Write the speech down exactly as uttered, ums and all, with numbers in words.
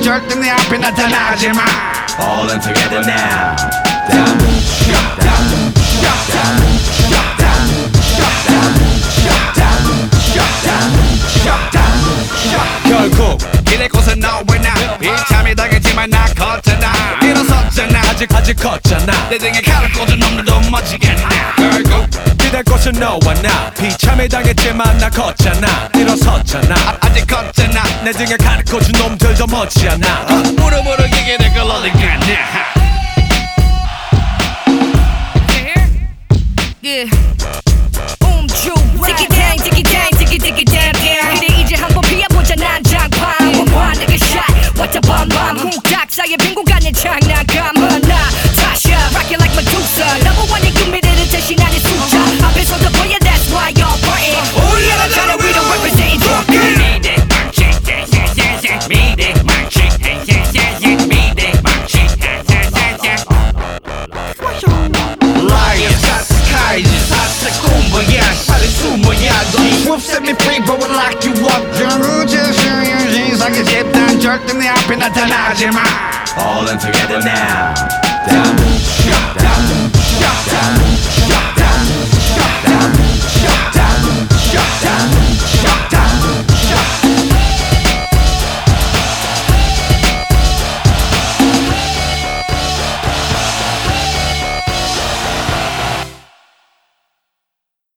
절대 내 앞에 나타나지 마. All in together now. Down, shut down, shut down, shut down, shut down, shut down, shut down, shut down, shut down. 결국 이래 곳은 너왜나 비참이 당했지만 나 컸잖아. 일어섰잖아. 아직 아직 컸잖아. 내 등에 칼을 꽂은 놈들도 멋지겠네. 결국 기댈 곳은 너와 나 비참에 당했지만 나 컸잖아. 일어섰잖아. 아, 아직 컸잖아. 내 등에 칼을 꽂은 놈들도 멋지 않아. 어, 무릎으로 기계를 걸 어디 갔냐. Yeah. Um, Joe, ticky tang, ticky tang, ticky ticky tang, tang. 그래 이제 한번 피해보자 난장판. 원판 내게 shot, what a bomb bomb. 쿵딱 사이에 빈 공간에 장난감 하나. Tasha, rock it like Medusa. Number one, you made it 대신하는 숫자. 앞에서도 보여, that's why you're burning. Oh yeah, I'm trying to read and represent your game. Meet it, my chick, yeah, yeah, yeah, yeah. Meet it, my chick, yeah, yeah, yeah, yeah. Meet it, my chick, yeah, yeah, yeah, yeah. Liars, disguises, 사세 공부야, 살이 숨어야. Don't swoop, set me free, but we'll lock you up. 정우재 수영신 사기 집단 절대 내 앞에 나타나지 마. All in together now. Down, shut down, shut down.